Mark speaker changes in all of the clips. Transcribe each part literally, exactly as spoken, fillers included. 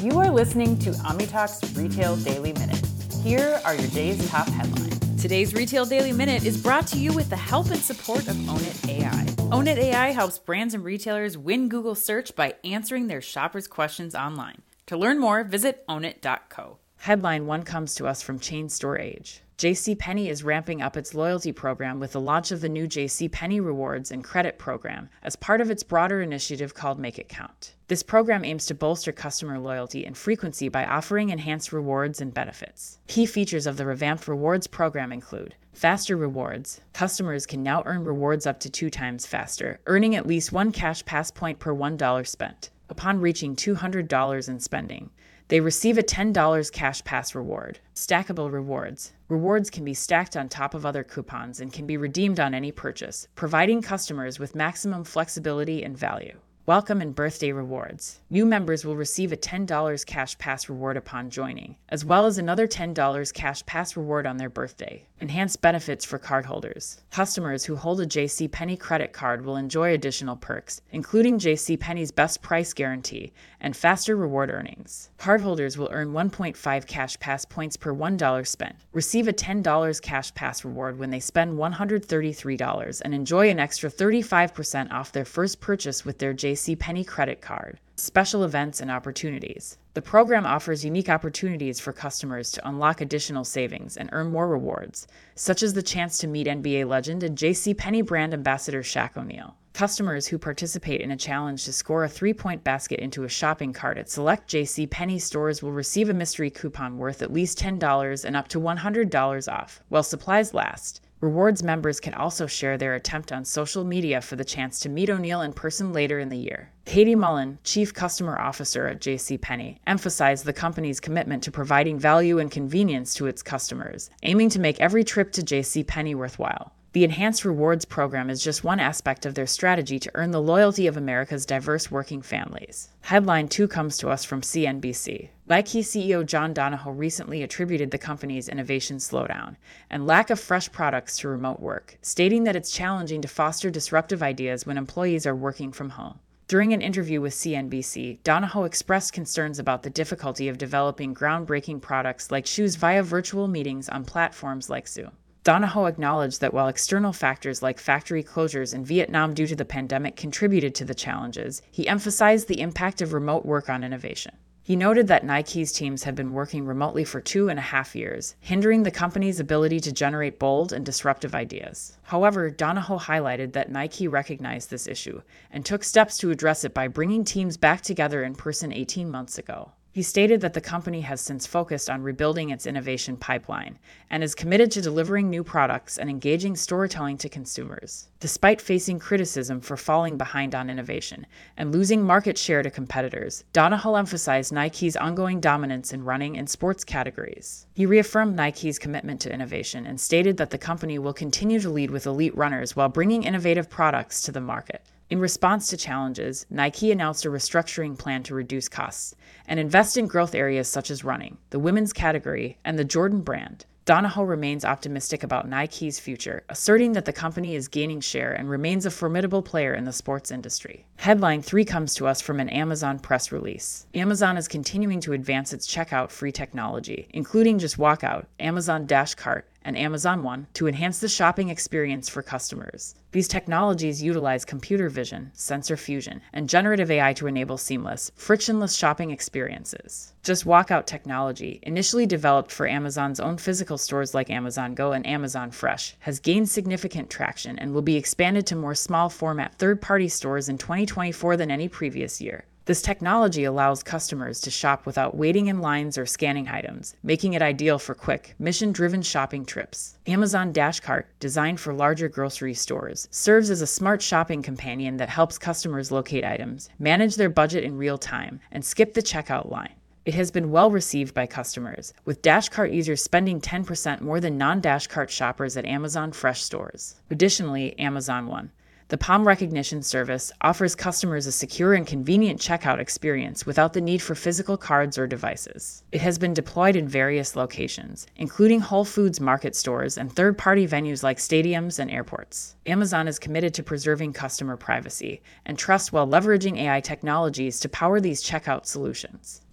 Speaker 1: You are listening to OmniTalk's Retail Daily Minute. Here are your day's top headlines. Today's Retail Daily Minute is brought to you with the help and support of Own It A I. Own It A I helps brands and retailers win Google search by answering their shoppers' questions online. To learn more, visit own it dot co. Headline one comes to us from Chain Store Age. JCPenney is ramping up its loyalty program with the launch of the new JCPenney Rewards and Credit program as part of its broader initiative called Make It Count. This program aims to bolster customer loyalty and frequency by offering enhanced rewards and benefits. Key features of the revamped rewards program include faster rewards. Customers can now earn rewards up to two times faster, earning at least one Cash Pass point per one dollar spent. Upon reaching two hundred dollars in spending, they receive a ten dollars Cash Pass reward. Stackable rewards. Rewards can be stacked on top of other coupons and can be redeemed on any purchase, providing customers with maximum flexibility and value. Welcome and birthday rewards. New members will receive a ten dollars Cash Pass reward upon joining, as well as another ten dollars Cash Pass reward on their birthday. Enhanced benefits for cardholders. Customers who hold a JCPenney credit card will enjoy additional perks, including JCPenney's best price guarantee and faster reward earnings. Cardholders will earn one point five Cash Pass points per one dollar spent, receive a ten dollars Cash Pass reward when they spend one hundred thirty-three dollars, and enjoy an extra thirty-five percent off their first purchase with their JCPenney credit card. Special events and opportunities. The program offers unique opportunities for customers to unlock additional savings and earn more rewards, such as the chance to meet N B A legend and JCPenney brand ambassador Shaq O'Neal. Customers who participate in a challenge to score a three-point basket into a shopping cart at select JCPenney stores will receive a mystery coupon worth at least ten dollars and up to one hundred dollars off, while supplies last. Rewards members can also share their attempt on social media for the chance to meet O'Neal in person later in the year. Katie Mullen, Chief Customer Officer at JCPenney, emphasized the company's commitment to providing value and convenience to its customers, aiming to make every trip to JCPenney worthwhile. The Enhanced Rewards program is just one aspect of their strategy to earn the loyalty of America's diverse working families. Headline two comes to us from C N B C. Nike C E O John Donahoe recently attributed the company's innovation slowdown and lack of fresh products to remote work, stating that it's challenging to foster disruptive ideas when employees are working from home. During an interview with C N B C, Donahoe expressed concerns about the difficulty of developing groundbreaking products like shoes via virtual meetings on platforms like Zoom. Donahoe acknowledged that while external factors like factory closures in Vietnam due to the pandemic contributed to the challenges, he emphasized the impact of remote work on innovation. He noted that Nike's teams have been working remotely for two and a half years, hindering the company's ability to generate bold and disruptive ideas. However, Donahoe highlighted that Nike recognized this issue and took steps to address it by bringing teams back together in person eighteen months ago. He stated that the company has since focused on rebuilding its innovation pipeline and is committed to delivering new products and engaging storytelling to consumers. Despite facing criticism for falling behind on innovation and losing market share to competitors, Donahoe emphasized Nike's ongoing dominance in running and sports categories. He reaffirmed Nike's commitment to innovation and stated that the company will continue to lead with elite runners while bringing innovative products to the market. In response to challenges, Nike announced a restructuring plan to reduce costs and invest in growth areas such as running, the women's category, and the Jordan brand. Donahoe remains optimistic about Nike's future, asserting that the company is gaining share and remains a formidable player in the sports industry. Headline three comes to us from an Amazon press release. Amazon is continuing to advance its checkout-free technology, including Just Walk Out, Amazon Dash Cart, and Amazon One, to enhance the shopping experience for customers. These technologies utilize computer vision, sensor fusion, and generative A I to enable seamless, frictionless shopping experiences. Just Walk Out technology, initially developed for Amazon's own physical stores like Amazon Go and Amazon Fresh, has gained significant traction and will be expanded to more small-format third-party stores in twenty twenty-four than any previous year. This technology allows customers to shop without waiting in lines or scanning items, making it ideal for quick, mission-driven shopping trips. Amazon Dash Cart, designed for larger grocery stores, serves as a smart shopping companion that helps customers locate items, manage their budget in real time, and skip the checkout line. It has been well received by customers, with Dash Cart users spending ten percent more than non-Dash Cart shoppers at Amazon Fresh stores. Additionally, Amazon One, the palm recognition service, offers customers a secure and convenient checkout experience without the need for physical cards or devices. It has been deployed in various locations, including Whole Foods market stores and third-party venues like stadiums and airports. Amazon is committed to preserving customer privacy and trust while leveraging A I technologies to power these checkout solutions.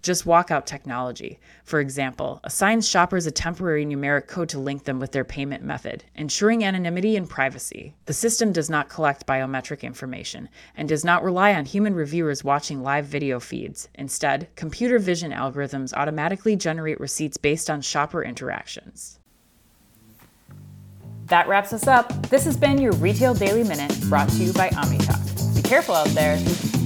Speaker 1: just walkout technology. For example, assigns shoppers a temporary numeric code to link them with their payment method, ensuring anonymity and privacy. The system does not collect biometric information and does not rely on human reviewers watching live video feeds. Instead, computer vision algorithms automatically generate receipts based on shopper interactions. That wraps us up. This has been your Retail Daily Minute, brought to you by OmniTalk. Be careful out there.